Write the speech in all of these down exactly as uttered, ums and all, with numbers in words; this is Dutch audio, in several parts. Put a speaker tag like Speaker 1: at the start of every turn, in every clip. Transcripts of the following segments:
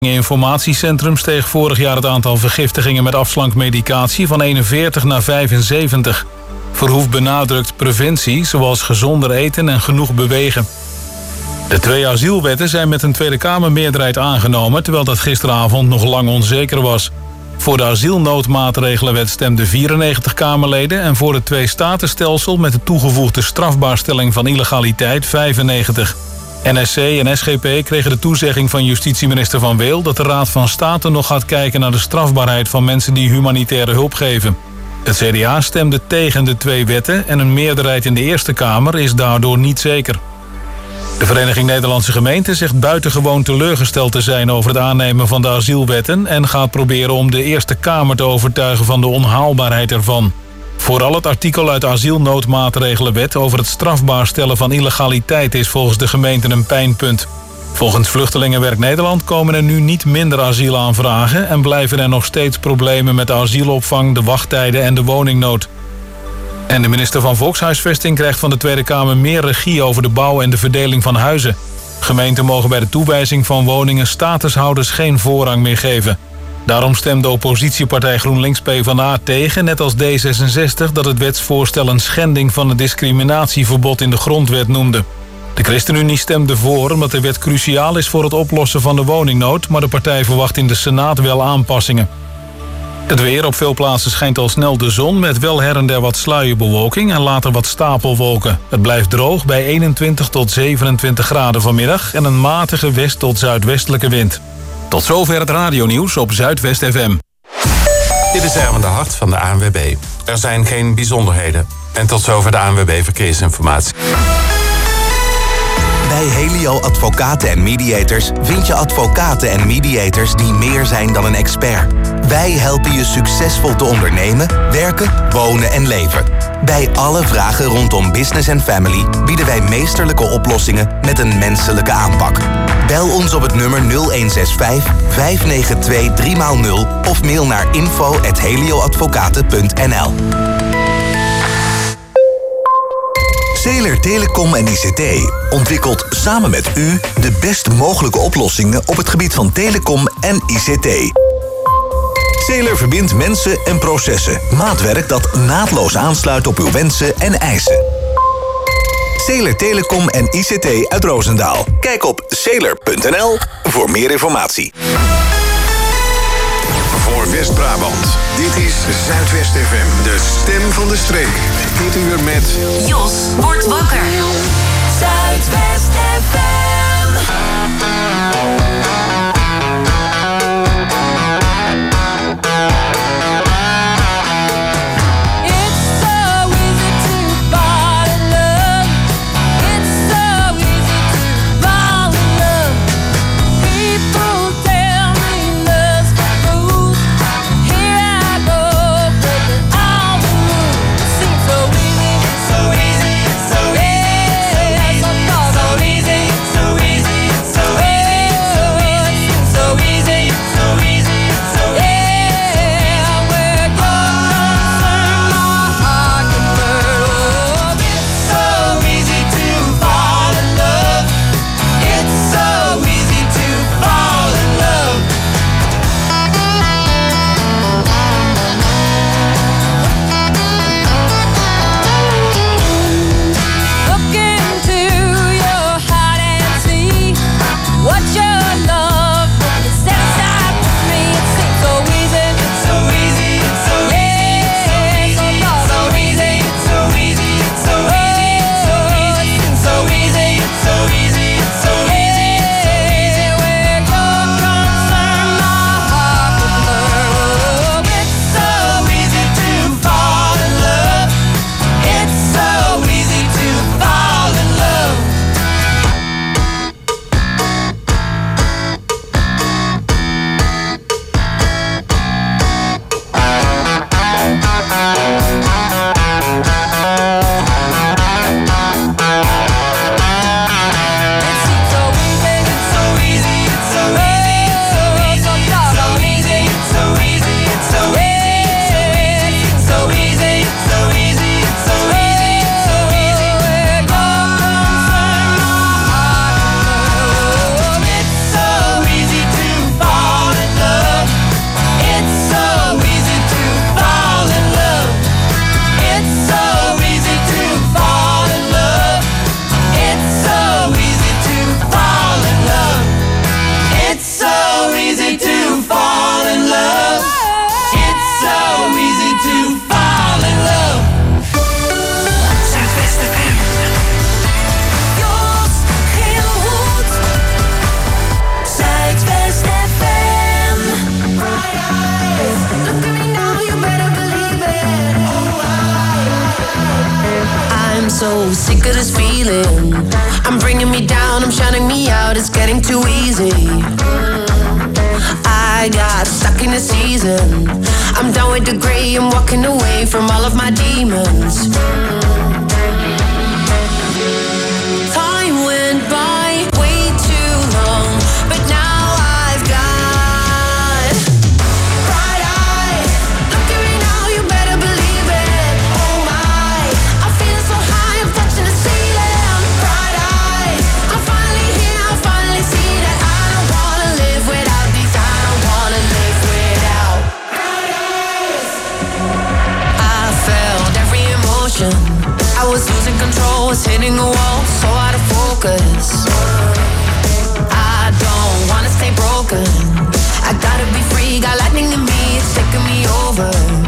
Speaker 1: Informatiecentrum steeg vorig jaar het aantal vergiftigingen met afslankmedicatie van eenenveertig naar vijfenzeventig. Verhoef benadrukt preventie, zoals gezonder eten en genoeg bewegen. De twee asielwetten zijn met een Tweede Kamermeerderheid aangenomen, terwijl dat gisteravond nog lang onzeker was. Voor de asielnoodmaatregelenwet stemden vierennegentig Kamerleden en voor het twee-statenstelsel met de toegevoegde strafbaarstelling van illegaliteit vijfennegentig. N S C en S G P kregen de toezegging van justitieminister Van Weel dat de Raad van State nog gaat kijken naar de strafbaarheid van mensen die humanitaire hulp geven. Het C D A stemde tegen de twee wetten en een meerderheid in de Eerste Kamer is daardoor niet zeker. De Vereniging Nederlandse Gemeenten zegt buitengewoon teleurgesteld te zijn over het aannemen van de asielwetten en gaat proberen om de Eerste Kamer te overtuigen van de onhaalbaarheid ervan. Vooral het artikel uit de asielnoodmaatregelenwet over het strafbaar stellen van illegaliteit is volgens de gemeenten een pijnpunt. Volgens Vluchtelingenwerk Nederland komen er nu niet minder asielaanvragen en blijven er nog steeds problemen met de asielopvang, de wachttijden en de woningnood. En de minister van Volkshuisvesting krijgt van de Tweede Kamer meer regie over de bouw en de verdeling van huizen. Gemeenten mogen bij de toewijzing van woningen statushouders geen voorrang meer geven. Daarom stemde oppositiepartij GroenLinks PvdA tegen, net als D zesenzestig... dat het wetsvoorstel een schending van het discriminatieverbod in de grondwet noemde. De ChristenUnie stemde voor omdat de wet cruciaal is voor het oplossen van de woningnood, maar de partij verwacht in de Senaat wel aanpassingen. Het weer: op veel plaatsen schijnt al snel de zon met wel her en der wat sluierbewolking en later wat stapelwolken. Het blijft droog bij eenentwintig tot zevenentwintig graden vanmiddag en een matige west- tot zuidwestelijke wind. Tot zover het radionieuws op Zuidwest F M.
Speaker 2: Dit is Erwin de Hart van de A N W B. Er zijn geen bijzonderheden. En tot zover de A N W B Verkeersinformatie.
Speaker 3: Bij Helio Advocaten en Mediators vind je advocaten en mediators die meer zijn dan een expert. Wij helpen je succesvol te ondernemen, werken, wonen en leven. Bij alle vragen rondom business en family bieden wij meesterlijke oplossingen met een menselijke aanpak. Bel ons op het nummer nul een zes vijf, vijf negen twee, drie nul of mail naar info at helioadvocaten punt n l. Zeeler Telecom en I C T ontwikkelt samen met u de best mogelijke oplossingen op het gebied van telecom en I C T. Zeeler verbindt mensen en processen. Maatwerk dat naadloos aansluit op uw wensen en eisen. Zeeler Telecom en I C T uit Roosendaal. Kijk op zeeler punt n l voor meer informatie.
Speaker 4: Voor West-Brabant. Dit is Zuidwest F M, de stem van de streek. Dit uur met...
Speaker 5: Jos wordt wakker. Zuidwest F M.
Speaker 6: So easy, so so sick of this feeling. I'm bringing me down, I'm shutting me out, it's getting too easy. I got stuck in the season. I'm done with the gray, I'm walking away from all of my demons. Time went by way too long, but now I've got bright eyes. Look at me now, you better believe it. Oh my, I'm feeling so high, I'm touching the ceiling. Bright eyes, I'm finally here, I finally see that I don't wanna live without these. I don't wanna live without bright eyes. I felt every emotion. I was losing control, was hitting a wall, so out of focus. I don't wanna stay broken. I gotta be free, got lightning in me, it's taking me over.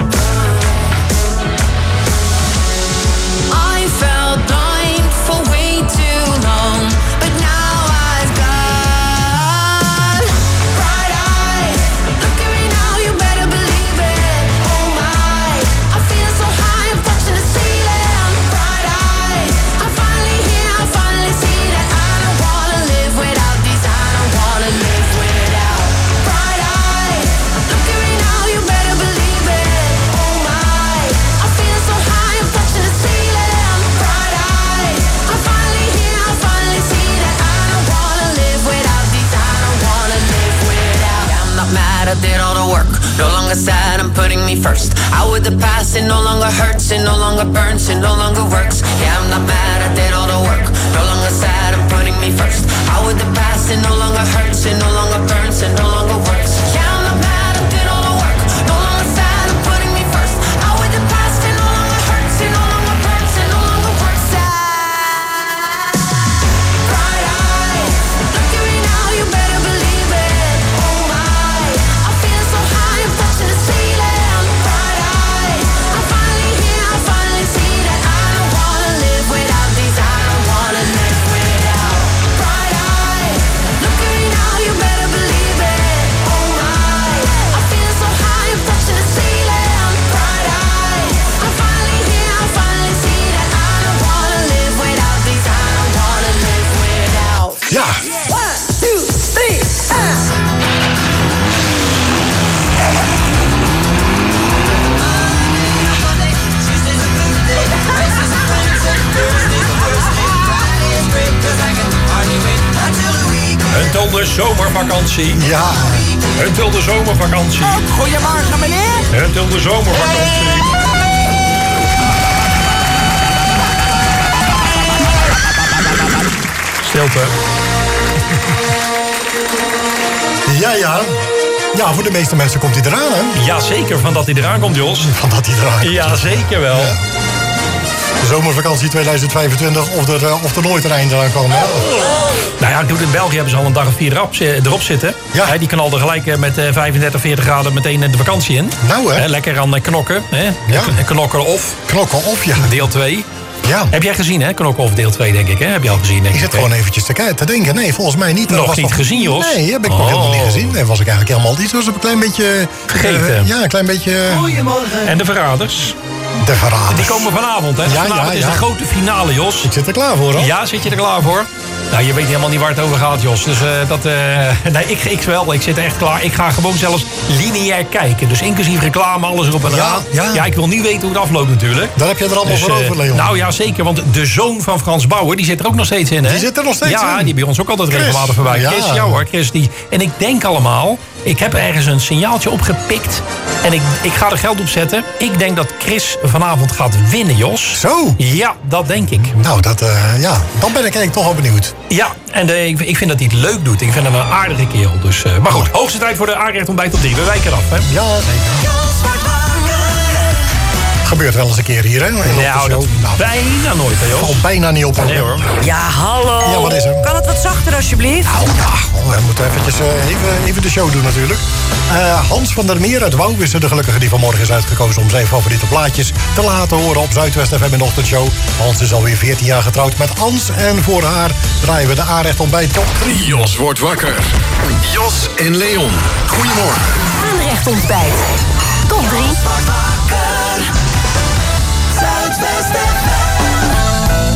Speaker 6: I felt blind for way too long, but now I've got bright eyes. Look at me now, you better believe it. Oh my, I'm feeling so high, I'm touching the ceiling. Bright eyes, I'm finally here, I finally see that I don't wanna live without these. I don't wanna live without bright eyes. Look at me now, you better believe it. Oh my, I'm feeling so high, I'm touching the ceiling. Bright eyes, I'm finally here, I finally see that I don't wanna live without these. I don't wanna live without. Yeah, I'm not mad, I did all the work. No longer sad, I'm putting me first. Out with the past, it no longer hurts, it no longer burns, it no longer works. Yeah, I'm not mad, I did all the work. No longer sad, I'm putting me first. Out with the past, it no longer hurts, it no longer burns, it no longer works. Yeah, I'm not mad, I did all the work. No longer sad, I'm putting me first. Out with the past, it no longer hurts, it no longer burns, it no longer works. Bright eyes, look at me now, you better believe it. Oh my, I'm feeling so high, I'm touching the ceiling. Bright eyes, I'm finally here, I finally see that I don't wanna live without these. I don't wanna live without bright eyes. Look at me now, you better believe it. Oh my, I'm feeling so high, I'm touching the ceiling. Bright eyes, I'm finally here, I finally see that I don't wanna live without these. I don't wanna live without.
Speaker 7: Ja,
Speaker 6: One, two, three, ah.
Speaker 7: een wilde zomervakantie.
Speaker 8: Ja.
Speaker 7: Een wilde zomervakantie.
Speaker 9: Goedemorgen, meneer.
Speaker 7: Een wilde zomervakantie. Stilte.
Speaker 8: Ja, ja. Ja, voor de meeste mensen komt hij eraan, hè?
Speaker 7: Ja, zeker. Van dat hij eraan komt, Jos.
Speaker 8: Van dat hij eraan komt.
Speaker 7: Ja, zeker wel.
Speaker 8: Ja. De zomervakantie tweeduizend vijfentwintig, of er, uh, of er nooit een einde aan komen. Hè?
Speaker 7: Nou ja, in België hebben ze al een dag of vier erop, erop zitten.
Speaker 8: Ja.
Speaker 7: He, die knalden gelijk met uh, vijfendertig, veertig graden meteen de vakantie in.
Speaker 8: Nou, hè?
Speaker 7: He, lekker aan knokken. He.
Speaker 8: Ja.
Speaker 7: Knokken of.
Speaker 8: Knokken of, ja.
Speaker 7: Deel twee.
Speaker 8: Ja.
Speaker 7: Heb jij gezien, hè? Knokken of deel twee, denk ik. Hè? Heb je al gezien, denk
Speaker 8: ik? Ik zit gewoon eventjes te, kijken, te denken. Nee, volgens mij niet.
Speaker 7: Nog
Speaker 8: was
Speaker 7: niet
Speaker 8: nog...
Speaker 7: gezien, Jos?
Speaker 8: Nee, heb ik
Speaker 7: oh.
Speaker 8: nog helemaal niet gezien. Nee, was ik eigenlijk helemaal niet. Was een klein beetje...
Speaker 7: Vergeten.
Speaker 8: Uh, ja, een klein beetje...
Speaker 9: Goedemorgen.
Speaker 7: En de verraders?
Speaker 8: De verraders.
Speaker 7: Die komen vanavond, hè?
Speaker 8: Ja,
Speaker 7: vanavond
Speaker 8: ja,
Speaker 7: is
Speaker 8: ja.
Speaker 7: de grote finale, Jos.
Speaker 8: Ik zit er klaar voor, hoor.
Speaker 7: Ja, zit je er klaar voor? Nou, je weet helemaal niet waar het over gaat, Jos. Dus uh, dat... Uh, nee, ik, ik wel. Ik zit er echt klaar. Ik ga gewoon zelfs lineair kijken. Dus inclusief reclame, alles erop en eraan.
Speaker 8: Ja, ja.
Speaker 7: ja, ik wil niet weten hoe het afloopt natuurlijk.
Speaker 8: Daar heb je er allemaal
Speaker 7: dus,
Speaker 8: voor
Speaker 7: uh,
Speaker 8: over, Leon.
Speaker 7: Nou ja, zeker. Want de zoon van Frans Bauer, die zit er ook nog steeds in, hè?
Speaker 8: Die zit er nog steeds
Speaker 7: ja,
Speaker 8: in?
Speaker 7: Ja, die bij ons ook altijd
Speaker 8: Chris.
Speaker 7: regelmatig voorbij.
Speaker 8: Ja.
Speaker 7: Chris, ja hoor, Chris. Die. En ik denk allemaal... Ik heb ergens een signaaltje opgepikt. En ik, ik ga er geld op zetten. Ik denk dat Chris vanavond gaat winnen, Jos.
Speaker 8: Zo?
Speaker 7: Ja, dat denk ik.
Speaker 8: Nou, dat, uh, ja, dan ben ik eigenlijk toch wel benieuwd.
Speaker 7: Ja, en de, ik, ik vind dat hij het leuk doet. Ik vind hem een aardige kerel. Dus, uh, maar goed, hoogste tijd voor de aanrecht ontbijt op drie. We wijken af, hè?
Speaker 8: Ja, zeker. Gebeurt wel eens een keer hier, hè?
Speaker 7: Nou, dat nou, bijna nooit, hè, Jos?
Speaker 8: Valt bijna niet op.
Speaker 7: Nee, hoor.
Speaker 9: Ja, hallo.
Speaker 8: Ja, wat is er?
Speaker 9: Kan het wat zachter, alsjeblieft?
Speaker 8: Nou, ja, we moeten eventjes, uh, even, even de show doen natuurlijk. Uh, Hans van der Meer uit Wouw is de gelukkige die vanmorgen is uitgekozen om zijn favoriete plaatjes te laten horen op Zuidwest F M in de ochtendshow. Hans is alweer veertien jaar getrouwd met Ans en voor haar draaien we de aanrecht ontbijt top drie.
Speaker 4: Jos wordt wakker. Jos en Leon. Goedemorgen.
Speaker 5: Aanrecht ontbijt. Top drie.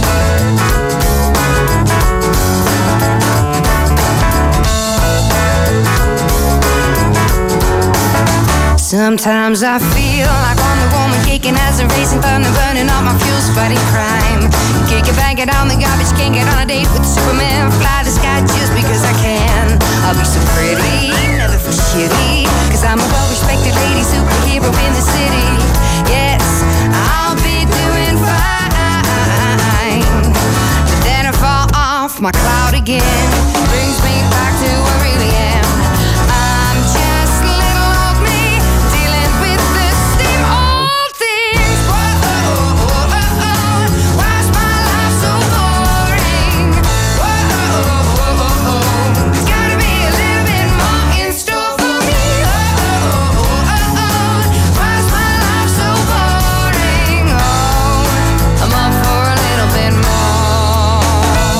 Speaker 6: Sometimes I feel like Wonder Woman kicking as a racing thunder, burning up my fuels, fighting crime. Kick it, bang it on the garbage, can't get on a date with Superman. Fly the sky just because I can. I'll be so pretty, never feel shitty, cause I'm a well-respected lady superhero in the city. Yes, I'll be doing fine. But then I fall off my cloud again. Brings me back to who I really am. I'm just little old me, dealing with the same old things. Whoa, oh, oh, oh, oh. Why's my life so boring? Whoa, oh, oh, oh, oh. There's gotta be a little bit more in store for me. Oh, oh, oh, oh, oh. Why's my life so boring? Oh, I'm up for a little bit more.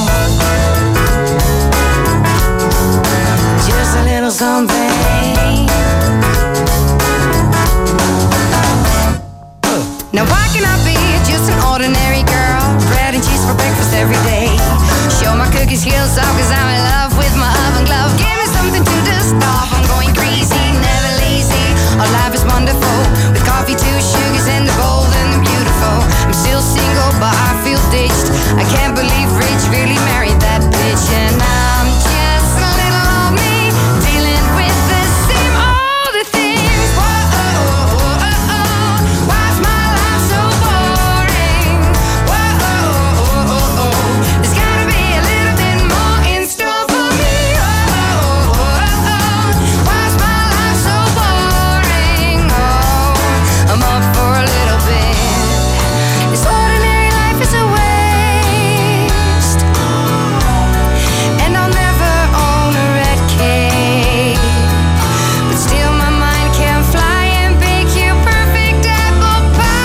Speaker 6: Just a little something. Now why can I be just an ordinary girl? Bread and cheese for breakfast every day. Show my cookie skills off cause I'm in love with my oven glove. Give me something to dust off, I'm going crazy, never lazy. Our life is wonderful, with coffee, two sugars and the bold and the beautiful. I'm still single but I feel ditched. I can't believe Rich really married that bitch. And I'm just a little old me, dealing with the same old things. Whoa, oh, oh, oh, oh. Why's my life so boring? Whoa, oh, oh, oh, oh. There's gotta be a little bit more in store for me. Oh, oh, oh, oh. Why's my life so boring? Oh, I'm up for a little bit. This ordinary life is a waste, and I'll never own a red cape. But still my mind can fly and bake you perfect apple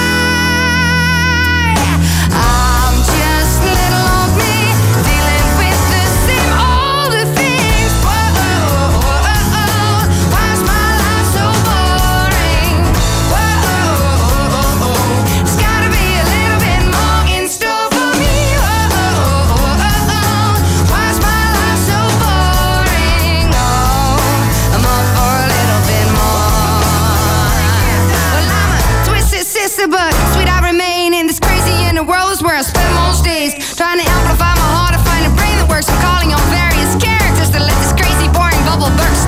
Speaker 6: pie. I'm just little old me, dealing with the same old things. Whoa, oh, oh, oh. Why's my life so boring? Whoa, oh, oh, oh. There's gotta be a little bit more in store for me. Whoa, oh, oh, oh. Why's my life so boring? Oh, I'm up for a little bit more. Well, I'm a twisted sister, but sweet I remain in this crazy inner world is where I spend most days. Trying to amplify my heart to find a brain that works. I'm calling on various characters to let this crazy, boring bubble burst.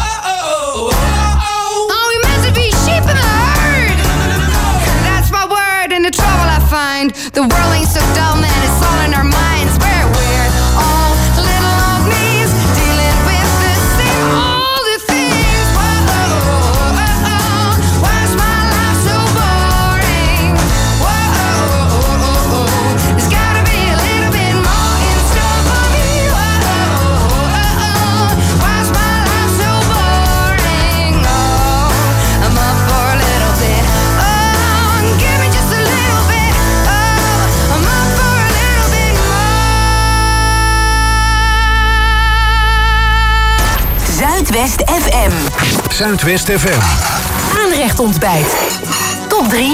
Speaker 6: Are we meant to be sheep in the herd? That's my word, and the trouble I find. The world ain't so dull, man, it's all in our minds. Where we're all little old me's, dealing with the same old things. Whoa, oh, oh, oh. Why's my life so boring? Whoa, oh, oh, oh. There's gotta be a little bit more in store for me. Whoa, oh, oh, oh. Why's my life so boring? Oh, I'm up for a little bit. Oh, give me just a little bit. Oh, I'm up for a little bit more.
Speaker 5: Zuidwest F M.
Speaker 4: Zuidwest F M.
Speaker 5: Aanrecht ontbijt. Top drie.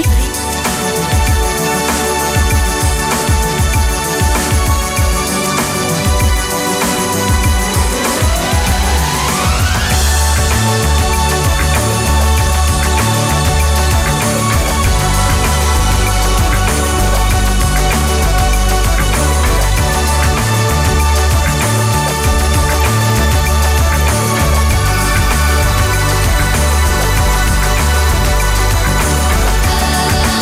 Speaker 6: Oh,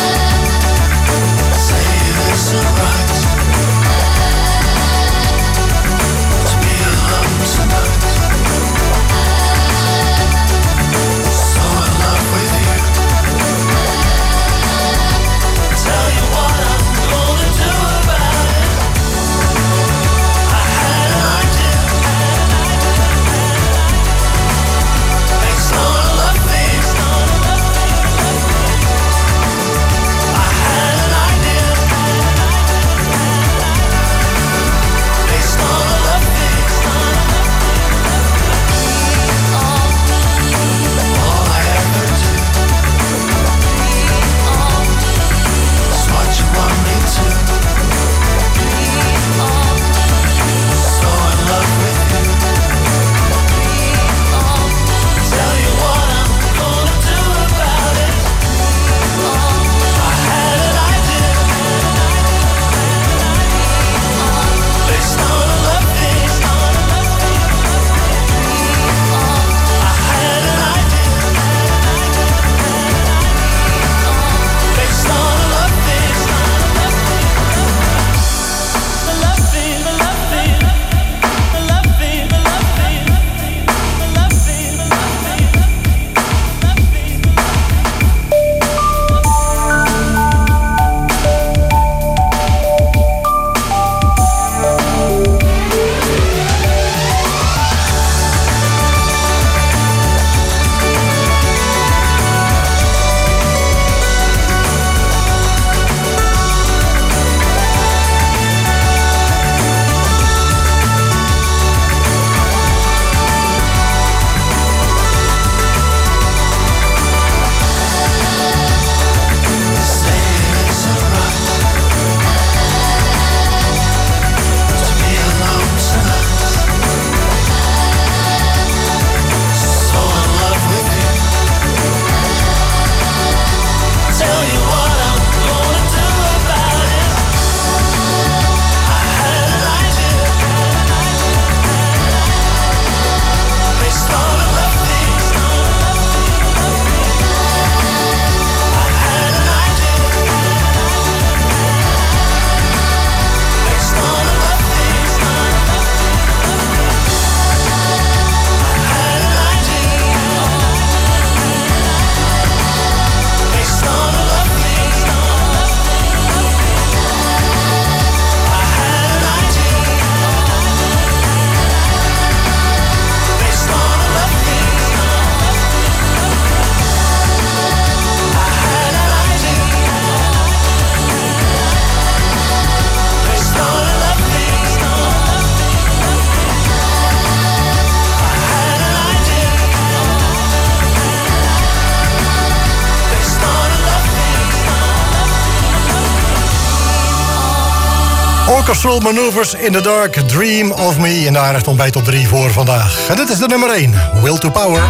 Speaker 8: Orchestral Maneuvers in the Dark, Dream of Me. En daar echt ontbijt op drie voor vandaag. En dit is de nummer één, Will to Power.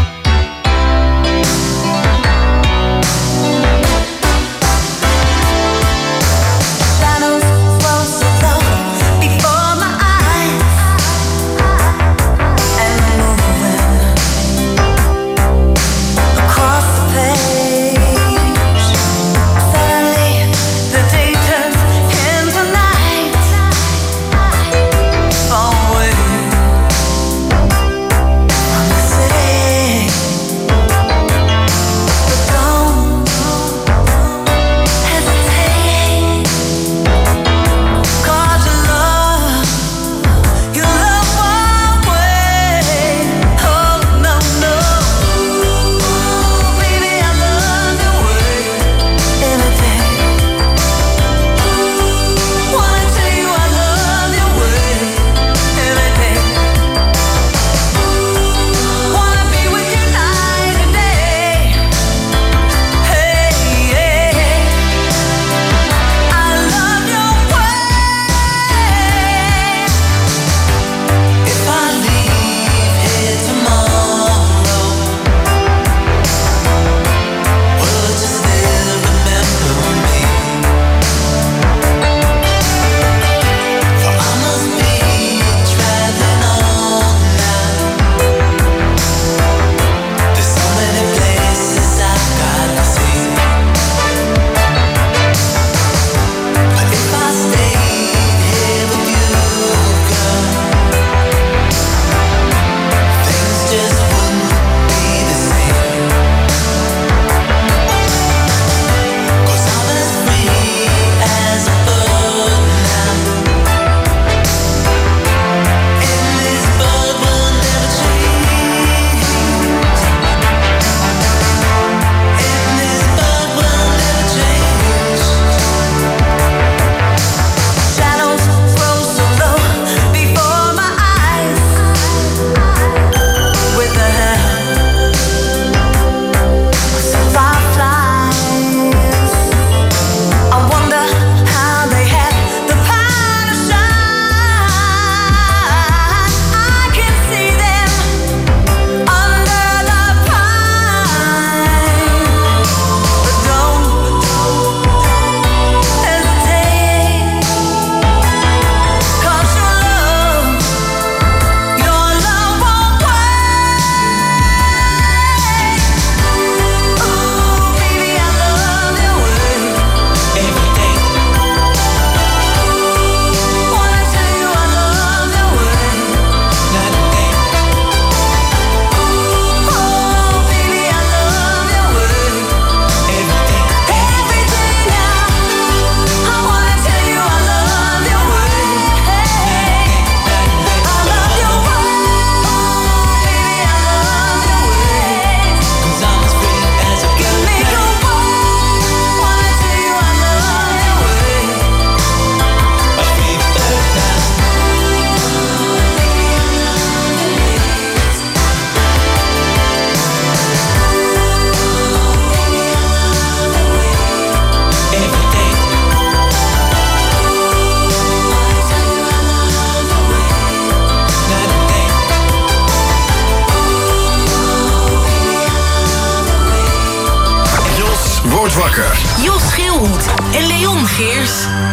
Speaker 4: Word wakker.
Speaker 5: Jos Schilhoed en Leon Geers.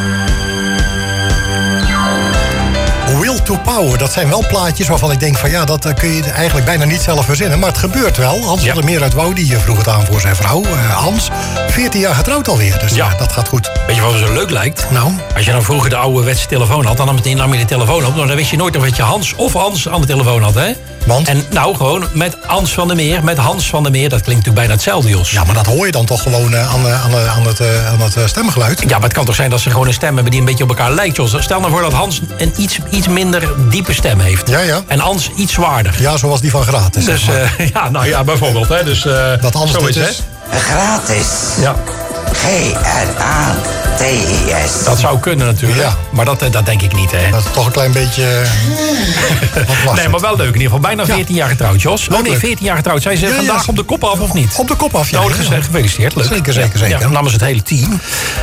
Speaker 8: Will to Power, dat zijn wel plaatjes waarvan ik denk van ja, dat kun je eigenlijk bijna niet zelf verzinnen. Maar het gebeurt wel. Hans
Speaker 7: Ja.
Speaker 8: van der Meer uit Wouw, die vroeg het aan voor zijn vrouw. Uh, Hans, veertien jaar getrouwd alweer. Dus ja.
Speaker 7: Ja.
Speaker 8: dat gaat goed.
Speaker 7: Weet je wat zo leuk lijkt?
Speaker 8: Nou,
Speaker 7: Als je dan vroeger de ouderwetse telefoon had, dan nam je nam je de telefoon op. Maar dan wist je nooit of je Hans of Hans aan de telefoon had, hè?
Speaker 8: want?
Speaker 7: En nou, gewoon met Hans van der Meer, met Hans van der Meer. Dat klinkt natuurlijk bijna hetzelfde, Jos.
Speaker 8: Ja, maar dat hoor je dan toch gewoon uh, aan, uh, aan, uh, aan het, uh, aan het uh, stemgeluid.
Speaker 7: Ja, maar het kan toch zijn dat ze gewoon een stem hebben die een beetje op elkaar lijkt, Jos. Stel nou voor dat Hans een iets, iets minder diepe stem heeft.
Speaker 8: Ja, ja.
Speaker 7: En Hans iets zwaarder.
Speaker 8: Ja, zoals die van gratis.
Speaker 7: Dus
Speaker 8: zeg maar.
Speaker 7: uh, ja, nou ja, bijvoorbeeld. Hè. Dus, uh,
Speaker 8: dat Hans
Speaker 7: zo
Speaker 8: dit
Speaker 7: is,
Speaker 8: is.
Speaker 7: hè?
Speaker 10: Gratis.
Speaker 7: Ja.
Speaker 10: G R A T I S.
Speaker 7: Dat zou kunnen natuurlijk.
Speaker 8: Ja.
Speaker 7: Maar dat, dat denk ik niet, hè.
Speaker 8: Dat is toch een klein beetje... uh, wat was
Speaker 7: Nee, maar wel leuk. In ieder geval bijna
Speaker 8: Ja.
Speaker 7: veertien jaar getrouwd, Jos. Oh nee,
Speaker 8: leuk.
Speaker 7: veertien jaar getrouwd. Zijn ze
Speaker 8: Ja, ja,
Speaker 7: vandaag
Speaker 8: ze-
Speaker 7: op de kop af of niet?
Speaker 8: Op de kop af, ja.
Speaker 7: Nou,
Speaker 8: ja, ja.
Speaker 7: gefeliciteerd. Leuk.
Speaker 8: Zeker, zeker,
Speaker 7: Ja,
Speaker 8: zeker.
Speaker 7: ja, namens het hele team.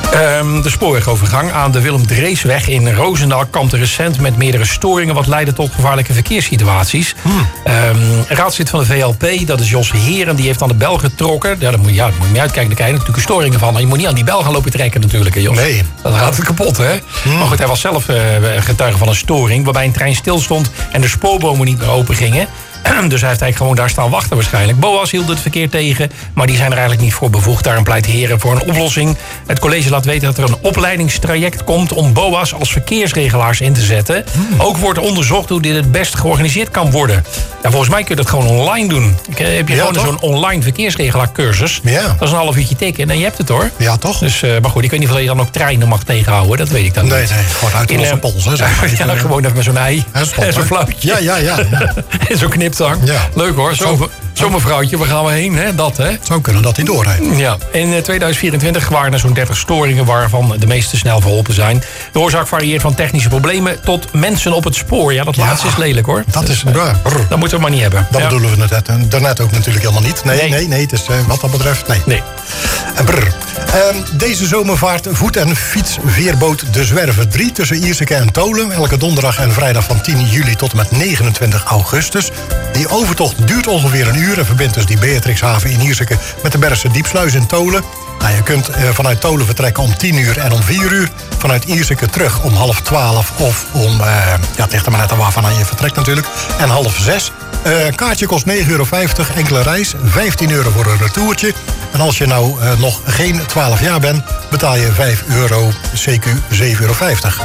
Speaker 7: Um, de spoorwegovergang aan de Willem Dreesweg in Roosendaal kampte recent met meerdere storingen, wat leidde tot gevaarlijke verkeerssituaties. Hmm. Um, raadslid van de V L P, dat is Jos Heren, die heeft aan de bel getrokken. Ja, daar moet je, ja, daar moet je niet uitkijken, daar krijg je natuurlijk storingen van. Je moet niet aan die bel gaan lopen trekken natuurlijk, hè, Jos.
Speaker 8: Nee.
Speaker 7: Dan gaat het kapot, hè? Hmm. Maar goed, hij was zelf uh, getuige van een storing, waarbij een trein stilstond en de spoorbomen niet meer open gingen. Dus hij heeft eigenlijk gewoon daar staan wachten waarschijnlijk. BOA's hield het verkeer tegen, maar die zijn er eigenlijk niet voor bevoegd. Daarom pleit Heren voor een oplossing. Het college laat weten dat er een opleidingstraject komt om BOA's als verkeersregelaars in te zetten. Hmm. Ook wordt onderzocht hoe dit het best georganiseerd kan worden. Ja, volgens mij kun je dat gewoon online doen. Heb je ja, gewoon zo'n online verkeersregelaar cursus.
Speaker 8: Ja.
Speaker 7: Dat is een half uurtje tikken en je hebt het hoor.
Speaker 8: Ja, toch?
Speaker 7: Dus, uh, maar goed, ik weet niet of je dan ook treinen mag tegenhouden. Dat weet ik dan
Speaker 8: nee,
Speaker 7: niet.
Speaker 8: Nee, nee, gewoon uit de losse pols. Hè,
Speaker 7: ja, ja, gewoon even met zo'n ei en zo'n fluitje.
Speaker 8: Ja, ja, ja. ja.
Speaker 7: en zo'n kniptang. Ja. Leuk hoor, zo, zo mevrouwtje, waar gaan we heen, hè? Dat, hè?
Speaker 8: Zou kunnen dat hij doorrijdt.
Speaker 7: Ja, in tweeduizend vierentwintig waren er zo'n dertig storingen, waarvan de meeste snel verholpen zijn. De oorzaak varieert van technische problemen tot mensen op het spoor. Ja, dat ja, laatste is lelijk hoor.
Speaker 8: Dat
Speaker 7: dus,
Speaker 8: is een uh,
Speaker 7: dat moeten we maar niet hebben.
Speaker 8: Dat
Speaker 7: ja.
Speaker 8: bedoelen we net, daarnet ook natuurlijk helemaal niet. Nee, nee, nee, nee het is uh, wat dat betreft, nee.
Speaker 7: Nee.
Speaker 8: Brr. Uh, deze zomer vaart voet- en fietsveerboot De Zwerver drie tussen Ierseke en Tolen. Elke donderdag en vrijdag van tien juli tot en met negenentwintig augustus. Die overtocht duurt ongeveer een uur en verbindt dus die Beatrixhaven in Ierseke met de Bergse Diepsluis in Tolen. Nou, je kunt uh, vanuit Tolen vertrekken om tien uur en om vier uur. Vanuit Ierseke terug om half twaalf of om, uh, ja, het ligt er maar net aan waarvan je vertrekt natuurlijk, en half zes. Uh, kaartje kost negen euro vijftig, enkele reis, vijftien euro voor een retourtje. En als je nou uh, nog geen twaalf jaar bent, betaal je vijf euro, C Q zeven euro vijftig.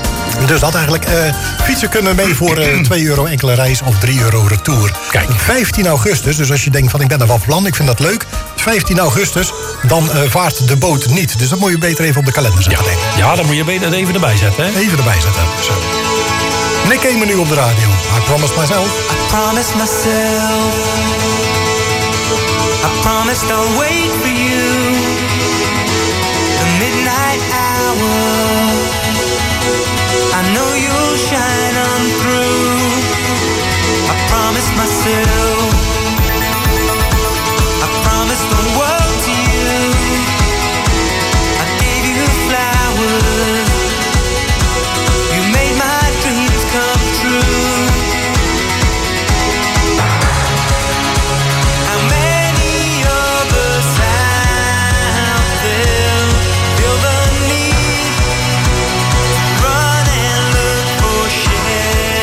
Speaker 8: Dus dat eigenlijk. Uh, fietsen kunnen mee voor uh, twee euro enkele reis of drie euro retour.
Speaker 7: Kijk.
Speaker 8: vijftien augustus, dus als je denkt van ik ben er wat plan, ik vind dat leuk. vijftien augustus, dan uh, vaart de boot niet. Dus dat moet je beter even op de kalender zetten.
Speaker 7: Ja, ja dan moet je beter even erbij zetten. Hè?
Speaker 8: Even erbij zetten. Zo. Nick Cayman nu op de radio. I promised myself.
Speaker 6: I promised myself. I promised I'll wait for you. The midnight hour. I know you'll shine on through. I promised myself. I promised the world to you. I gave you flowers. You made my dreams come true. How many of us out there feel the need to run and look for shelter?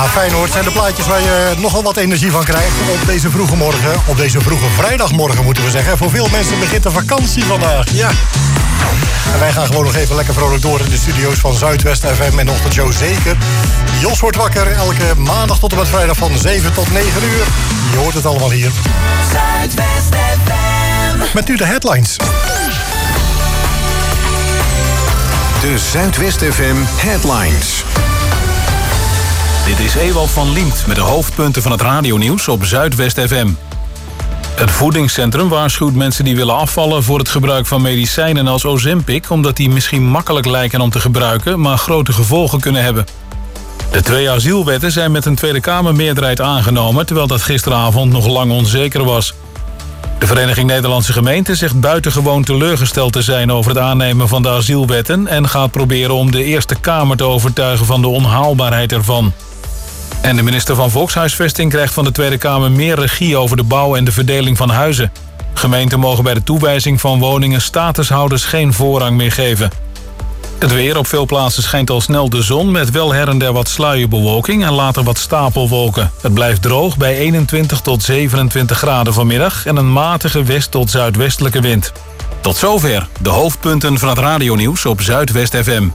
Speaker 8: fijn hoor. Het zijn de plaatjes waar je nogal wat energie van krijgt op deze vroege morgen. Op deze vroege vrijdagmorgen moeten we zeggen. Voor veel mensen begint de vakantie vandaag. Ja. En wij gaan gewoon nog even lekker vrolijk door in de studio's van Zuidwest F M en de ochtendshow zeker. Jos wordt wakker elke maandag tot en met vrijdag van zeven tot negen uur. Je hoort het allemaal hier.
Speaker 6: Zuidwest F M.
Speaker 8: Met nu de headlines.
Speaker 4: De Zuidwest F M headlines.
Speaker 1: Dit is Ewald van Liemt met de hoofdpunten van het radionieuws op Zuidwest F M. Het voedingscentrum waarschuwt mensen die willen afvallen voor het gebruik van medicijnen als Ozempic, omdat die misschien makkelijk lijken om te gebruiken, maar grote gevolgen kunnen hebben. De twee asielwetten zijn met een Tweede Kamermeerderheid aangenomen, terwijl dat gisteravond nog lang onzeker was. De Vereniging Nederlandse Gemeenten zegt buitengewoon teleurgesteld te zijn over het aannemen van de asielwetten en gaat proberen om de Eerste Kamer te overtuigen van de onhaalbaarheid ervan. En de minister van Volkshuisvesting krijgt van de Tweede Kamer meer regie over de bouw en de verdeling van huizen. Gemeenten mogen bij de toewijzing van woningen statushouders geen voorrang meer geven. Het weer: op veel plaatsen schijnt al snel de zon met wel her en der wat sluierbewolking en later wat stapelwolken. Het blijft droog bij eenentwintig tot zevenentwintig graden vanmiddag en een matige west- tot zuidwestelijke wind. Tot zover de hoofdpunten van het radionieuws op Zuidwest F M.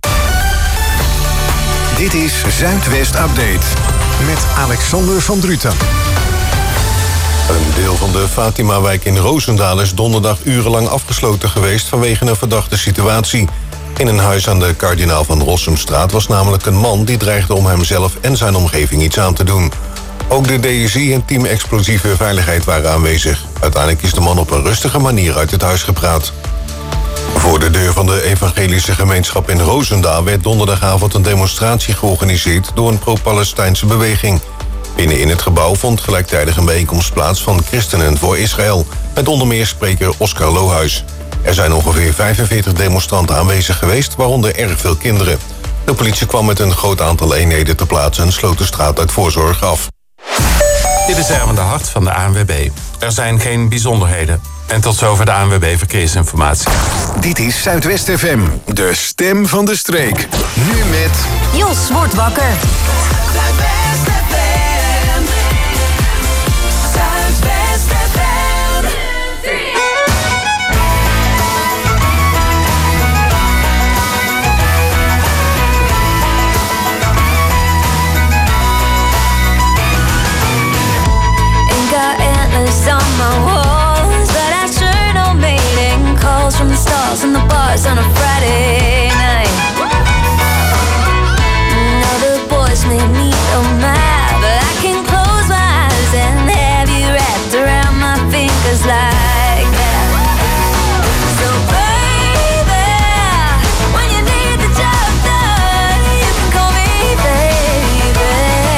Speaker 4: Dit is Zuidwest Update met Alexander van Druten.
Speaker 11: Een deel van de Fatima-wijk in Roosendaal is donderdag urenlang afgesloten geweest vanwege een verdachte situatie. In een huis aan de Kardinaal van Rossumstraat was namelijk een man die dreigde om hemzelf en zijn omgeving iets aan te doen. Ook de D S I en team explosieve veiligheid waren aanwezig. Uiteindelijk is de man op een rustige manier uit het huis gepraat. Voor de deur van de evangelische gemeenschap in Roosendaal werd donderdagavond een demonstratie georganiseerd door een pro-Palestijnse beweging. Binnen in het gebouw vond gelijktijdig een bijeenkomst plaats van Christenen voor Israël, met onder meer spreker Oscar Lohuis. Er zijn ongeveer vijfenveertig demonstranten aanwezig geweest, waaronder erg veel kinderen. De politie kwam met een groot aantal eenheden ter plaatse en sloot de straat uit voorzorg af.
Speaker 2: Dit is Erwin de Hart van de A N W B. Er zijn geen bijzonderheden. En tot zover de A N W B Verkeersinformatie.
Speaker 4: Dit is Zuidwest F M, de stem van de streek. Nu met...
Speaker 9: Jos wordt wakker.
Speaker 6: Zuidwest F M. Zuidwest F M.
Speaker 12: Ain't got antlers on my walls, but I sure don't mating calls from the stars and the bars on a Friday night. Now the boys made me so mad, but I can close my eyes and have you wrapped around my fingers like that. So baby, when you need the job done, you can call me baby.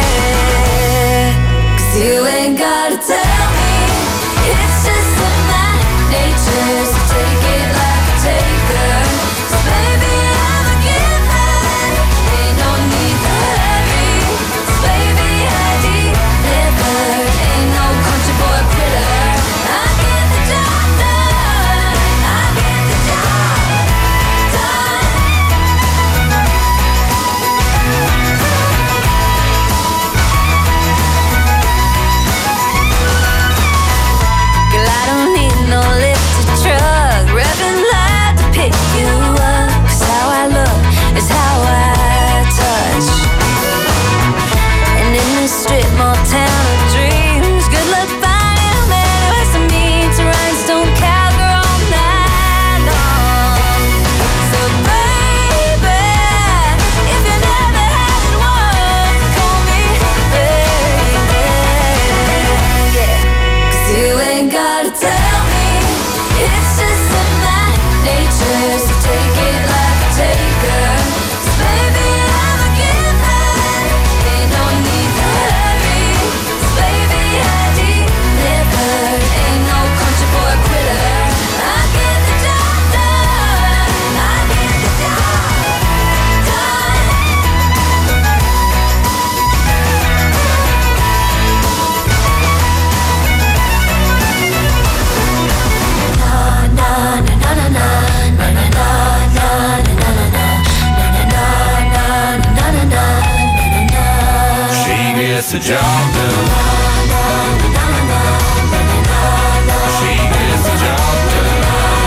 Speaker 12: 'Cause you ain't gotta tell me, it's just in my nature, so take it like a taker. 'Cause baby, I'm a giver, ain't no need to hurry. 'Cause baby, I deliver, ain't no country boy quitter. I get the job done, I get the job done. Girl, I don't need no lifted truck, revving loud to pick you up. 'Cause how I look is how I touch. And in this strip mall town of dreams, good luck finding a man who has to meet to rhinestone cowgirl all night long. So baby, if you never had one, call me baby. Yeah. 'Cause you ain't gotta tell me, it's just in my nature, so take
Speaker 13: the job done. She gets the job done.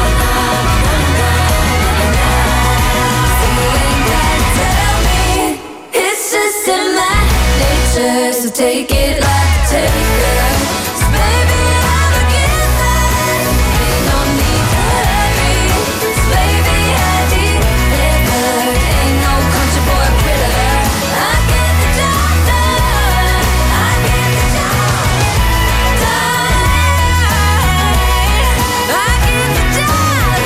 Speaker 12: It's just in my nature, so take it like a taker. 'Cause baby, I'm a giver. Ain't no need to hurry. 'Cause baby, I deliver. Ain't no country boy quitter. I get the job done. I get the job done. I get the job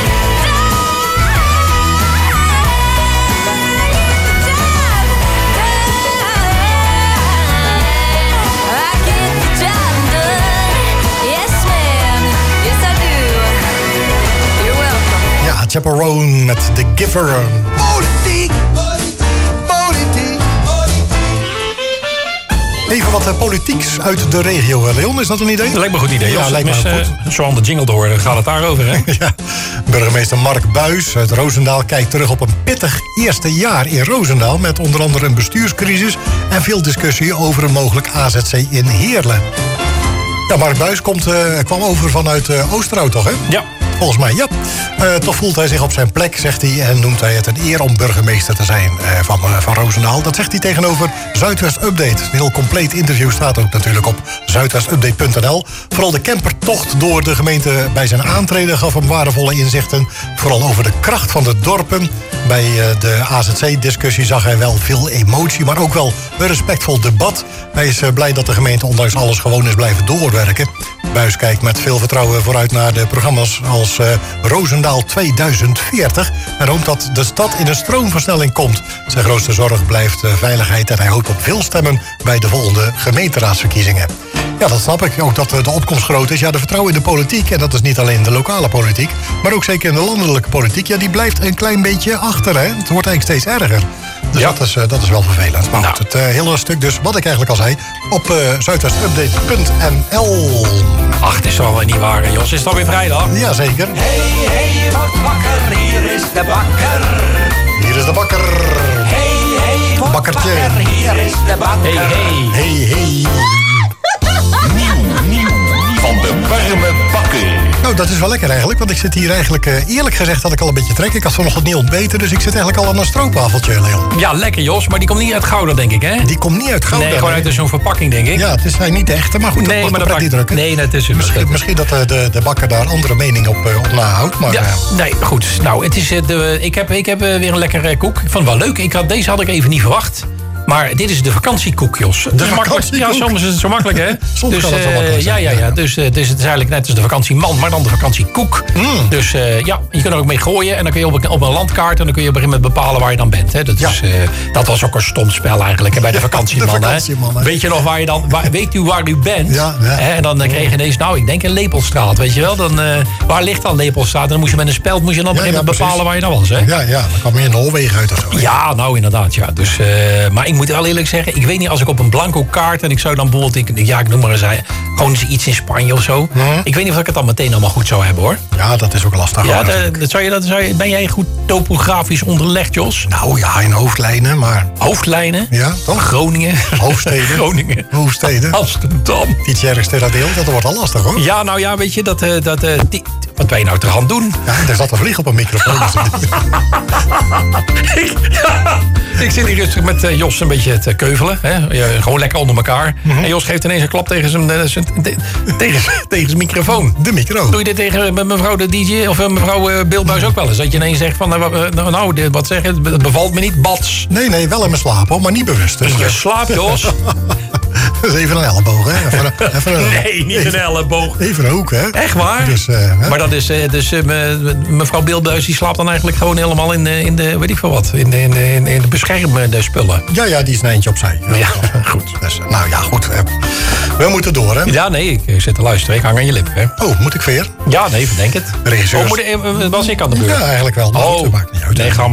Speaker 8: Ja, Chaperone met The Giver. Politiek, politiek. Even wat uh, politieks uit de regio, uh, Leon. Is dat een idee?
Speaker 7: Dat lijkt me een goed idee.
Speaker 8: Ja,
Speaker 7: Als
Speaker 8: lijkt me
Speaker 7: mis,
Speaker 8: ook
Speaker 7: uh,
Speaker 8: goed.
Speaker 7: Zo aan de jingle te horen, gaat het daarover, hè?
Speaker 8: Ja. Burgemeester Mark Buijs uit Roosendaal kijkt terug op een pittig eerste jaar in Roosendaal, met onder andere een bestuurscrisis en veel discussie over een mogelijk A Z C in Heerlen. Ja, Mark Buijs komt, uh, kwam over vanuit uh, Oosterhout, toch, hè?
Speaker 7: Ja.
Speaker 8: Volgens mij, ja. Uh, toch voelt hij zich op zijn plek, zegt hij, en noemt hij het een eer om burgemeester te zijn uh, van, uh, van Roosendaal. Dat zegt hij tegenover Zuidwest Update. Een heel compleet interview staat ook natuurlijk op zuidwestupdate punt n l. Vooral de campertocht door de gemeente bij zijn aantreden gaf hem waardevolle inzichten. Vooral over de kracht van de dorpen. Bij uh, de A Z C-discussie zag hij wel veel emotie, maar ook wel een respectvol debat. Hij is uh, blij dat de gemeente ondanks alles gewoon is blijven doorwerken. Buijs kijkt met veel vertrouwen vooruit naar de programma's als uh, Roosendaal tweeduizend veertig... en hoopt dat de stad in een stroomversnelling komt. Zijn grootste zorg blijft uh, veiligheid en hij hoopt op veel stemmen bij de volgende gemeenteraadsverkiezingen. Ja, dat snap ik. Ook dat uh, de opkomst groot is. Ja, de vertrouwen in de politiek, en dat is niet alleen de lokale politiek, maar ook zeker in de landelijke politiek, ja, die blijft een klein beetje achter, hè. Het wordt eigenlijk steeds erger. Dus ja. dat, is, uh, dat is wel vervelend. Maar
Speaker 7: nou.
Speaker 8: goed, het uh, hele stuk dus, wat ik eigenlijk al zei, op uh, zuidwestupdate punt n l.
Speaker 7: Ach, het is toch wel niet waar, hè, Jos. Is het alweer vrijdag?
Speaker 8: Jazeker.
Speaker 13: Hey, hey, je wordt wakker, hier is de bakker.
Speaker 8: Hier is de bakker.
Speaker 13: Hey, hey, wordt
Speaker 8: Bakkertje.
Speaker 13: wakker, hier is de bakker.
Speaker 7: Hey, hey.
Speaker 8: Hey, hey.
Speaker 4: Nieuw, nieuw, van de warme bakker.
Speaker 8: Nou, dat is wel lekker eigenlijk, want ik zit hier eigenlijk... Uh, eerlijk gezegd had ik al een beetje trek. Ik had vanochtend niet ontbeten, dus ik zit eigenlijk al aan een stroopwafeltje, Leon.
Speaker 7: Ja, lekker, Jos. Maar die komt niet uit Gouda, denk ik, hè?
Speaker 8: Die komt niet uit Gouda.
Speaker 7: Nee, gewoon uit zo'n verpakking, denk ik.
Speaker 8: Ja, het is niet de echte, maar goed,
Speaker 7: nee,
Speaker 8: dat
Speaker 7: maar
Speaker 8: mag
Speaker 7: dat
Speaker 8: niet drukken.
Speaker 7: Nee, dat is
Speaker 8: Misschien, misschien dat de, de, de bakker daar andere mening op, uh, op nahoudt, maar...
Speaker 7: Ja,
Speaker 8: Uh,
Speaker 7: nee, goed. Nou, het is, uh, de, ik heb, ik heb uh, weer een lekkere koek. Ik vond het wel leuk. Ik had, deze had ik even niet verwacht. Maar dit is de vakantiekoek, Jos.
Speaker 8: De vakantiekoek?
Speaker 7: Ja, soms is het zo makkelijk, hè?
Speaker 8: Soms
Speaker 7: dus,
Speaker 8: kan het zo
Speaker 7: uh,
Speaker 8: makkelijk
Speaker 7: ja,
Speaker 8: zijn.
Speaker 7: ja, ja. Dus, uh, dus het is eigenlijk net als de vakantieman, maar dan de vakantiekoek.
Speaker 8: Mm.
Speaker 7: Dus uh, ja, je kunt er ook mee gooien. En dan kun je op een, op een landkaart en dan kun je op een gegeven moment bepalen waar je dan bent. Hè? Dat,
Speaker 8: Ja.
Speaker 7: is, uh, dat was ook een stom spel eigenlijk, hè, bij de vakantieman.
Speaker 8: De vakantieman,
Speaker 7: hè?
Speaker 8: hè?
Speaker 7: Weet je nog waar je dan, waar, weet u waar u bent?
Speaker 8: Ja, ja.
Speaker 7: Hè? En dan uh, kreeg je ineens, nou, ik denk een Lepelstraat, weet je wel? Dan, uh, waar ligt dan Lepelstraat? En dan moest je met een speld moest je dan
Speaker 8: Ja,
Speaker 7: op een gegeven
Speaker 8: ja,
Speaker 7: moment bepalen
Speaker 8: precies.
Speaker 7: waar je dan was, hè?
Speaker 8: ja, ja, dan kwam je in Noorwegen uit of zo. hè?
Speaker 7: Ja, nou inderdaad, ja. Dus, uh, maar ik moet wel eerlijk zeggen, ik weet niet, als ik op een blanco kaart en ik zou dan bijvoorbeeld, ik, ja, ik noem maar eens, gewoon iets in Spanje of zo.
Speaker 8: Mhm.
Speaker 7: Ik weet niet of ik het dan meteen allemaal goed zou hebben, hoor.
Speaker 8: Ja, dat is ook lastig.
Speaker 7: Ja,
Speaker 8: hoor,
Speaker 7: de-
Speaker 8: natuurlijk.
Speaker 7: dat zou je, dat zou je, ben jij goed topografisch onderlegd, Jos?
Speaker 8: Nou ja, in hoofdlijnen, maar...
Speaker 7: Hoofdlijnen?
Speaker 8: Ja, toch?
Speaker 7: Groningen.
Speaker 8: Hoofdsteden.
Speaker 7: Groningen.
Speaker 8: Hoofdsteden.
Speaker 7: Amsterdam.
Speaker 8: Iets ergens ter deel, dat wordt al lastig, hoor.
Speaker 7: Ja, nou ja, weet je, dat, eh, dat, eh, die- wat wij nou te gaan doen.
Speaker 8: Ja, er zat een vlieg op een microfoon.
Speaker 7: ik, ik zit hier rustig met eh, Jos een beetje te keuvelen. Hè? Ja, gewoon lekker onder elkaar. En Jos geeft ineens een klap tegen zijn, eh, zijn, te- tegen, tegen zijn microfoon.
Speaker 8: De micro.
Speaker 7: Doe je dit tegen eh, mevrouw de D J of eh, mevrouw eh, Beeldbuis ook wel eens? Dat je ineens zegt van, eh, wa- eh, nou, dit- wat zeg je, het bevalt me niet, bats.
Speaker 8: Nee, nee, wel in mijn slaap, hoor, maar niet bewust. Dus,
Speaker 7: In je
Speaker 8: eh,
Speaker 7: slaap, Jos?
Speaker 8: dat is even een elleboog, hè? Even, een- even een,
Speaker 7: Nee, niet een elleboog.
Speaker 8: Even een hoek, hè?
Speaker 7: Echt waar?
Speaker 8: Dus, eh, hè?
Speaker 7: Maar dat is, eh, dus eh, me- mevrouw Beeldbuis die slaapt dan eigenlijk gewoon helemaal in de, in de weet ik veel wat, in de, in de, in de, in de beschermende spullen.
Speaker 8: Ja, ja, die is een eindje opzij.
Speaker 7: Ja, goed.
Speaker 8: Dus, eh, nou ja, goed. eh, We moeten door, hè?
Speaker 7: Ja, nee, ik zit te luisteren. Ik hang aan je lip, hè.
Speaker 8: Oh, moet ik weer?
Speaker 7: Ja, nee, verdenk het.
Speaker 8: Regisseurs.
Speaker 7: Oh, moet, eh, was ik aan de beurt?
Speaker 8: Ja, eigenlijk wel. Maar
Speaker 7: Oh,
Speaker 8: goed, dat maakt niet uit.
Speaker 7: nee, ga maar hoor.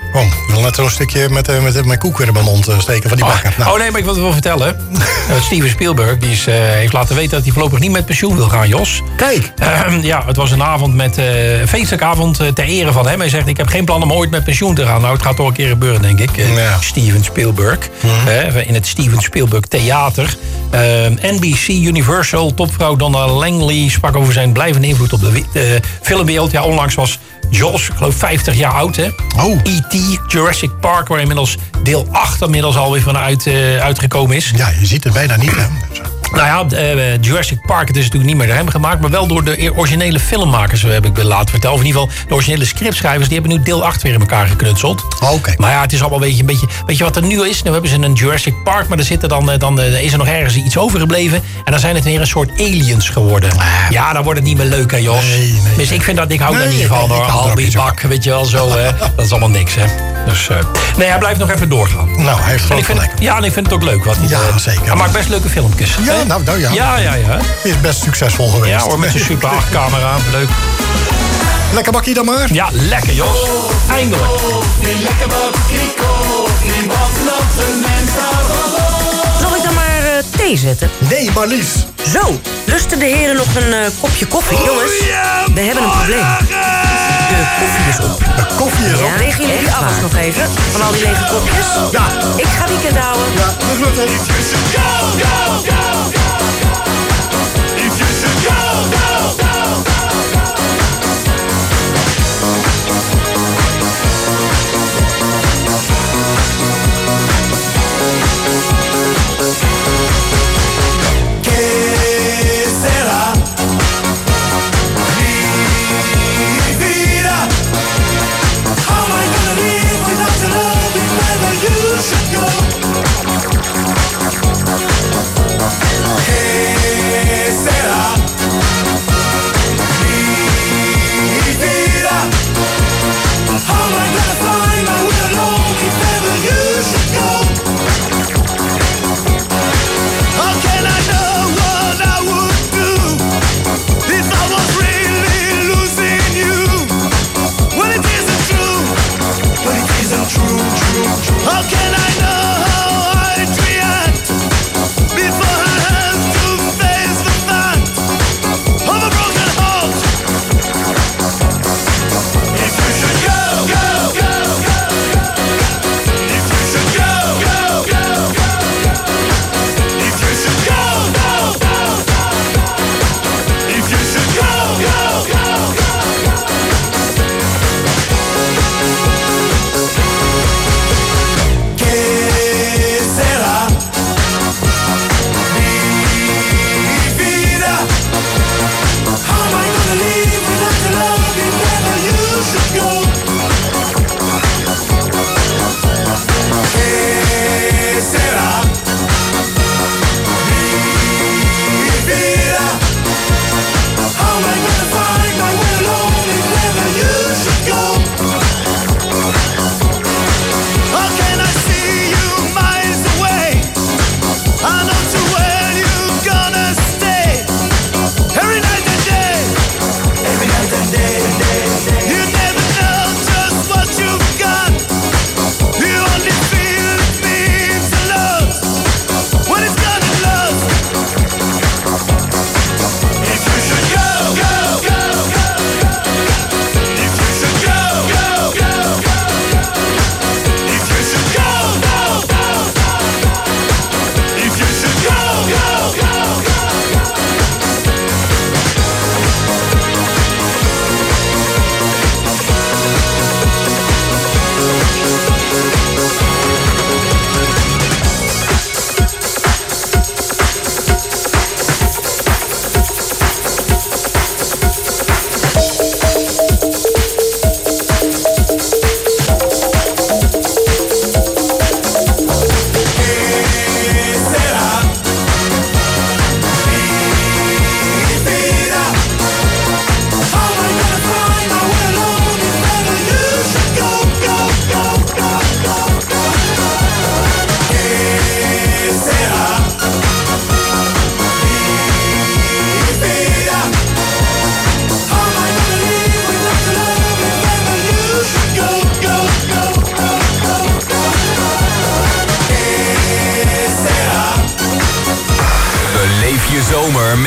Speaker 8: Oh, ik wil net zo'n stukje met, uh, met mijn koek weer in mijn mond uh, steken van die
Speaker 7: oh,
Speaker 8: bakker. Nou.
Speaker 7: Oh nee, maar ik wil het wel vertellen. uh, Steven Spielberg die is, uh, heeft laten weten dat hij voorlopig niet met pensioen wil gaan, Jos.
Speaker 8: Kijk.
Speaker 7: Uh, ja, het was een avond met uh, een feestelijke avond uh, ter ere van hem. Hij zegt, ik heb geen plan om ooit met pensioen te gaan. Nou, het gaat toch een keer gebeuren, denk ik. Uh, ja. Steven Spielberg. Mm-hmm. Uh, in het Steven Spielberg Theater. Uh, N B C Universal topvrouw Donna Langley sprak over zijn blijvende invloed op de uh, filmwereld. Ja, onlangs was Jaws, ik geloof vijftig jaar oud, hè?
Speaker 8: Oh.
Speaker 7: E T, Jurassic Park, waar inmiddels deel acht inmiddels alweer van uit, uh, uitgekomen is.
Speaker 8: Ja, je ziet het bijna niet, hè?
Speaker 7: Nou ja, uh, Jurassic Park, het is natuurlijk niet meer door hem gemaakt, maar wel door de originele filmmakers, heb ik laten vertellen. Of in ieder geval de originele scriptschrijvers, die hebben nu deel acht weer in elkaar geknutseld.
Speaker 8: Oh, oké. Okay.
Speaker 7: Maar ja, het is allemaal een beetje, een beetje... Weet je wat er nu is? Nu hebben ze een Jurassic Park, maar er zitten dan, dan uh, is er nog ergens iets overgebleven. En dan zijn het weer een soort aliens geworden. Ah. Ja, dan wordt het niet meer leuk, hè, Jos?
Speaker 8: Nee, nee,
Speaker 7: dus
Speaker 8: nee.
Speaker 7: ik vind dat, ik hou
Speaker 8: nee,
Speaker 7: daar niet van, hoor. Albi Bak, weet je wel, zo. Hè. Dat is allemaal niks, hè. Dus, uh, nee, hij blijft nog even doorgaan.
Speaker 8: Nou, hij heeft gewoon
Speaker 7: gelijk. Ja, en ik vind het ook leuk wat hij
Speaker 8: Ja,
Speaker 7: uh,
Speaker 8: zeker.
Speaker 7: Hij maakt best leuke filmpjes.
Speaker 8: Ja,
Speaker 7: hè?
Speaker 8: nou, nou ja.
Speaker 7: Ja, ja, ja.
Speaker 8: Hij is best succesvol geweest.
Speaker 7: Ja hoor, met zijn super acht camera. Leuk.
Speaker 8: Lekker bakkie dan maar.
Speaker 7: Ja, lekker, Jos. Eindelijk.
Speaker 6: Lekker bakkie koffie, wat nog een mens.
Speaker 9: Zal ik dan maar uh, thee zetten?
Speaker 8: Nee, maar Lies.
Speaker 9: Zo, lusten de heren nog een uh, kopje koffie? Jongens, we hebben een probleem. De koffie is op.
Speaker 8: De koffie is op?
Speaker 9: Ja, regel jullie de afwas nog even van al die lege kopjes?
Speaker 8: Ja.
Speaker 9: Ik ga weekend houden.
Speaker 8: Ja, dat lukt wel.
Speaker 6: Go, go, go, go. If you should go, go, go.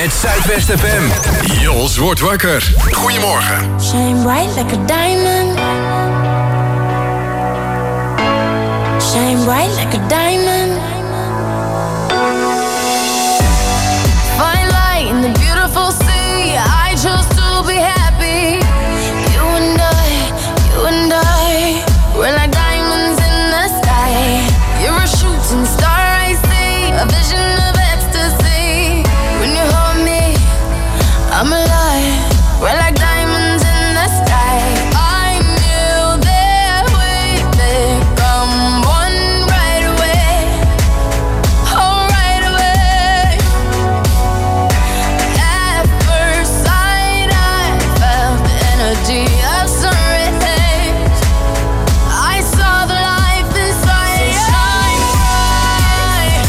Speaker 4: met Zuidwest F M. Jos wordt wakker. Goedemorgen.
Speaker 12: Shine bright like a diamond. Shine bright like a diamond. Find light in the beautiful sea. I chose to be happy. You and I, you and I, we're like diamonds in the sky. You're a shooting star, I see, a vision of ecstasy. When you hold me, I'm alive. We're like diamonds in the sky. I knew that we'd become one right away. Oh, right away. At first sight, I felt the energy of sun rays. I saw the life inside. So shine bright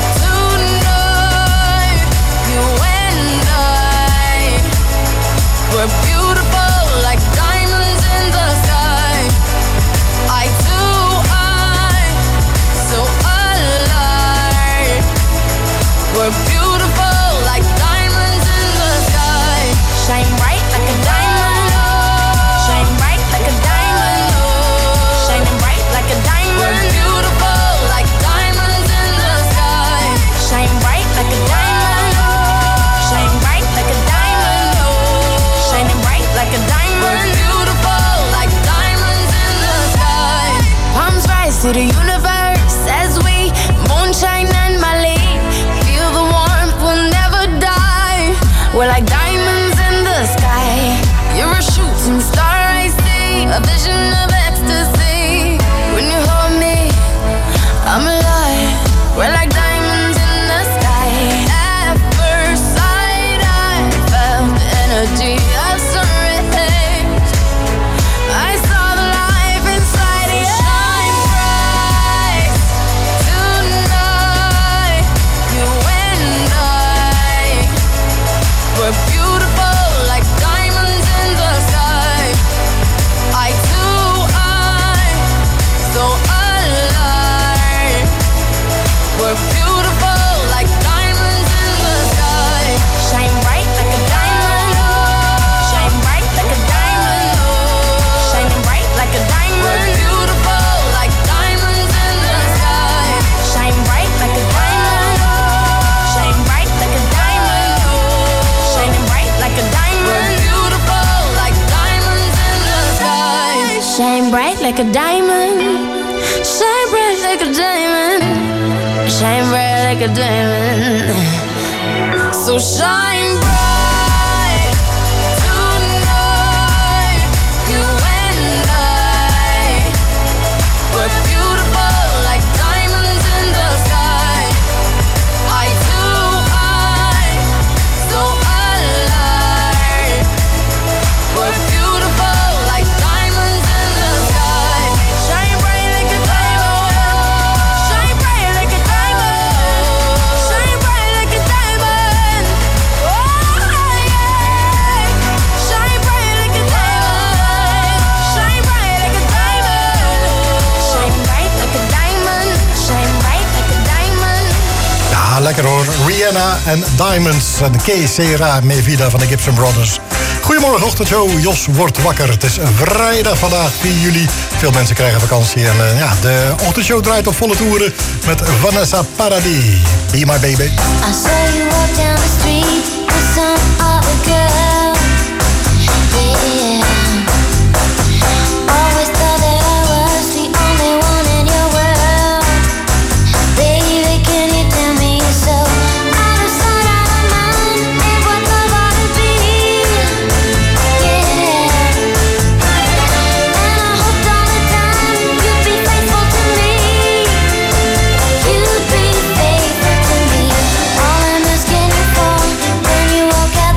Speaker 12: tonight. You and I, we're beautiful like diamonds in the sky. I too, I, so alive. We're beautiful like diamonds in the sky. Shine bright like a diamond. Shine bright like a diamond. Shining bright like a diamond. We're beautiful like diamonds in the sky. Shine bright like a diamond. Shine bright like a diamond. Shining bright like a diamond. We're beautiful like diamonds in the sky. Palms rise to the universe as we moonshine and Mali. Feel the warmth, we'll never die. We're like diamonds in the sky. You're a shooting star, I see, a vision of ecstasy. When you hold me, I'm alive. We're like diamonds in the sky. At first sight, I felt the energy of sun rays. I saw the life inside you. Shine bright tonight. You and I, we're beautiful like diamonds in the sky. I too, I, so alive. We're beautiful like diamonds in the sky. Shine bright like a diamond. Shine bright like a diamond. Shining bright like a diamond. We're beautiful like diamonds in the sky. Shine bright like a diamond. Shine bright like a diamond. Shining bright like a diamond. We're beautiful like diamonds in the sky. Shine bright like a diamond. Shine bright like a diamond. Shine bright like a diamond. So shine bright tonight. You and I, we're beautiful like diamonds in the sky. I too, I, so alive. We're beautiful like diamonds in the sky. Shine bright like a diamond. Shine bright like a diamond. Shine bright like a diamond. Oh yeah. Shine bright like a diamond. Shine bright like a diamond. Shine bright like a diamond. Shine bright like a diamond.
Speaker 8: Ja, lekker hoor. Rihanna en Diamonds en Que Sera Mevida van de Gibson Brothers. Goedemorgen, ochtendshow. Jos wordt wakker. Het is vrijdag vandaag, vier juli. Veel mensen krijgen vakantie. En uh, ja, de ochtendshow draait op volle toeren met Vanessa Paradis. Be my baby.
Speaker 12: I saw you walk down the street with some other girl. Yeah. Always thought that I was the only one in your world. Baby, can you tell me you're so out of sight, out of mind? And what love ought to be? Yeah. And I hoped all the time you'd be faithful to me. You'd be faithful to me. All I'm asking you for when you walk out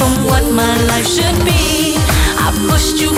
Speaker 12: from what my life should be. I pushed you